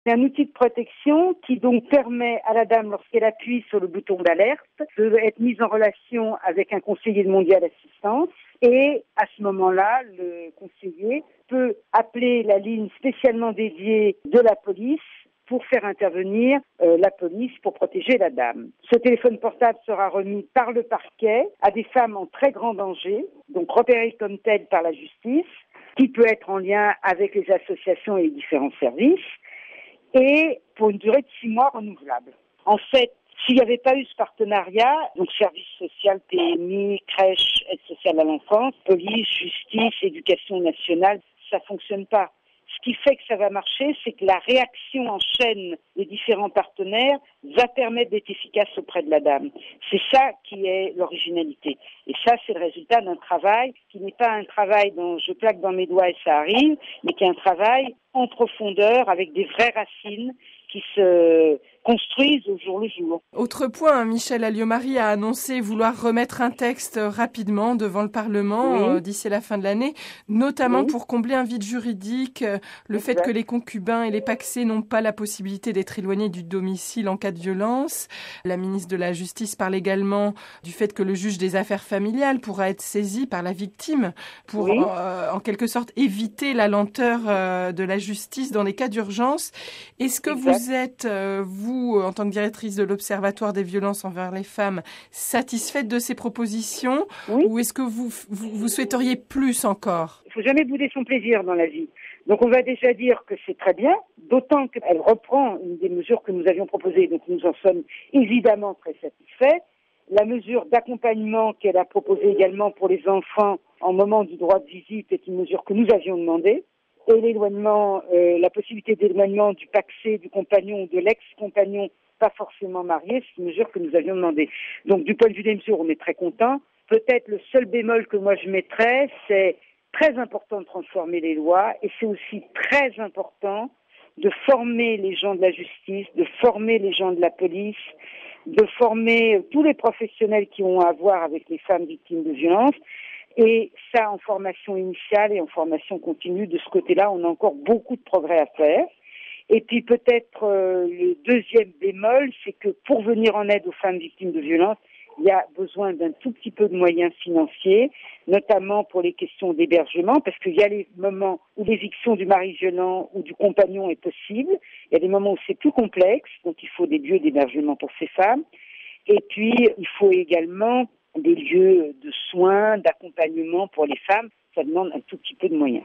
C'est un outil de protection qui donc permet à la dame, lorsqu'elle appuie sur le bouton d'alerte, d'être mise en relation avec un conseiller de mondiale assistance. Et à ce moment-là, le conseiller peut appeler la ligne spécialement dédiée de la police pour faire intervenir la police pour protéger la dame. Ce téléphone portable sera remis par le parquet à des femmes en très grand danger, donc repérées comme telles par la justice, qui peut être en lien avec les associations et les différents services, et pour une durée de 6 mois renouvelable. En fait, s'il n'y avait pas eu ce partenariat, donc service social, PMI, crèche, aide sociale à l'enfance, police, justice, éducation nationale, ça ne fonctionne pas. Ce qui fait que ça va marcher, c'est que la réaction en chaîne des différents partenaires va permettre d'être efficace auprès de la dame. C'est ça qui est l'originalité. Et ça, c'est le résultat d'un travail qui n'est pas un travail dont je plaque dans mes doigts et ça arrive, mais qui est un travail en profondeur avec des vraies racines qui se construisent au jour le jour. Autre point, Michèle Alliot-Marie a annoncé vouloir remettre un texte rapidement devant le Parlement d'ici la fin de l'année, notamment pour combler un vide juridique, le fait que les concubins et les pacsés n'ont pas la possibilité d'être éloignés du domicile en cas de violence. La ministre de la Justice parle également du fait que le juge des affaires familiales pourra être saisi par la victime pour en quelque sorte éviter la lenteur de la justice dans les cas d'urgence. Est-ce que vous êtes, vous, en tant que directrice de l'Observatoire des violences envers les femmes, satisfaite de ces propositions ou est-ce que vous souhaiteriez plus encore? Il ne faut jamais bouder son plaisir dans la vie. Donc on va déjà dire que c'est très bien, d'autant qu'elle reprend une des mesures que nous avions proposées, donc nous en sommes évidemment très satisfaits. La mesure d'accompagnement qu'elle a proposée également pour les enfants en moment du droit de visite est une mesure que nous avions demandée. Et l'éloignement, la possibilité d'éloignement du pacsé, du compagnon ou de l'ex-compagnon pas forcément marié, c'est une mesure que nous avions demandée. Donc du point de vue des mesures, on est très content. Peut-être le seul bémol que moi je mettrais, c'est très important de transformer les lois et c'est aussi très important de former les gens de la justice, de former les gens de la police, de former tous les professionnels qui ont à voir avec les femmes victimes de violences. Et ça, en formation initiale et en formation continue, de ce côté-là, on a encore beaucoup de progrès à faire. Et puis peut-être le deuxième bémol, c'est que pour venir en aide aux femmes victimes de violences, il y a besoin d'un tout petit peu de moyens financiers, notamment pour les questions d'hébergement, parce qu'il y a les moments où l'éviction du mari violent ou du compagnon est possible, il y a des moments où c'est plus complexe, donc il faut des lieux d'hébergement pour ces femmes. Et puis, il faut également des lieux de soins, d'accompagnement pour les femmes. Ça demande un tout petit peu de moyens.